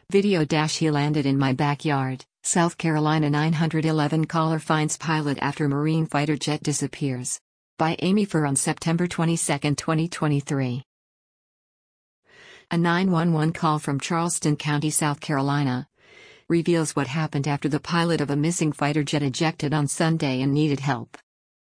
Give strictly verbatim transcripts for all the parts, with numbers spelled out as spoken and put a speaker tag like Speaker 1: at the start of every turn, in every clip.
Speaker 1: Video dash He landed in my backyard, South Carolina. nine eleven caller finds pilot after Marine fighter jet disappears. By Amy Furr on September twenty-second, twenty twenty-three. A nine one one call from Charleston County, South Carolina, reveals what happened after the pilot of a missing fighter jet ejected on Sunday and needed help.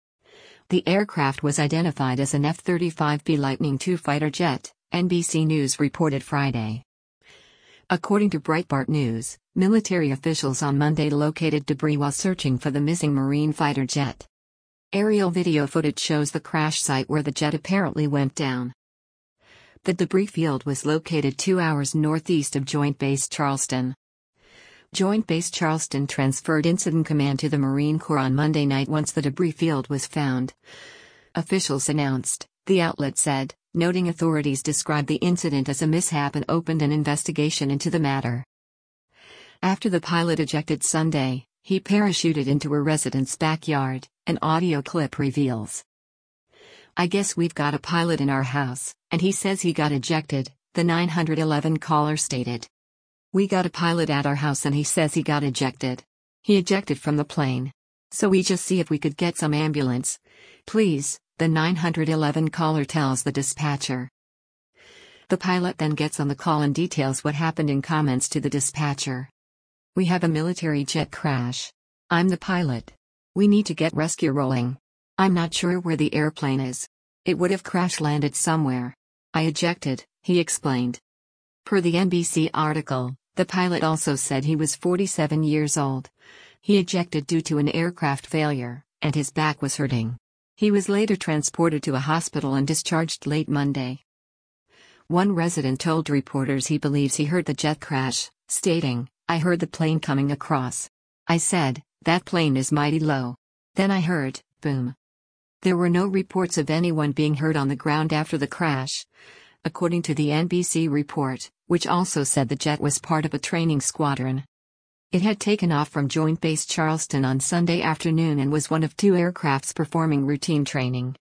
Speaker 1: The aircraft was identified as an F thirty-five B Lightning two fighter jet, N B C News reported Friday. According to Breitbart News, military officials on Monday located debris while searching for the missing Marine fighter jet. Aerial video footage shows the crash site where the jet apparently went down. The debris field was located two hours northeast of Joint Base Charleston. Joint Base Charleston transferred Incident Command to the Marine Corps on Monday night once the debris field was found. Officials announced, the outlet said, noting authorities described the incident as a mishap and opened an investigation into the matter. After the pilot ejected Sunday, he parachuted into a resident's backyard, an audio clip reveals. "I guess we've got a pilot in our house, and he says he got ejected," the nine eleven caller stated. "We got a pilot at our house and he says he got ejected. He ejected from the plane. So we just see if we could get some ambulance. Please," the nine eleven caller tells the dispatcher. The pilot then gets on the call and details what happened in comments to the dispatcher. "We have a military jet crash. I'm the pilot. We need to get rescue rolling. I'm not sure where the airplane is. It would have crash landed somewhere. I ejected," he explained. Per the N B C article, the pilot also said he was forty-seven years old. He ejected due to an aircraft failure, and his back was hurting. He was later transported to a hospital and discharged late Monday. One resident told reporters he believes he heard the jet crash, stating, "I heard the plane coming across. I said, that plane is mighty low. Then I heard, boom." There were no reports of anyone being hurt on the ground after the crash, according to the N B C report, which also said the jet was part of a training squadron. It had taken off from Joint Base Charleston on Sunday afternoon and was one of two aircrafts performing routine training.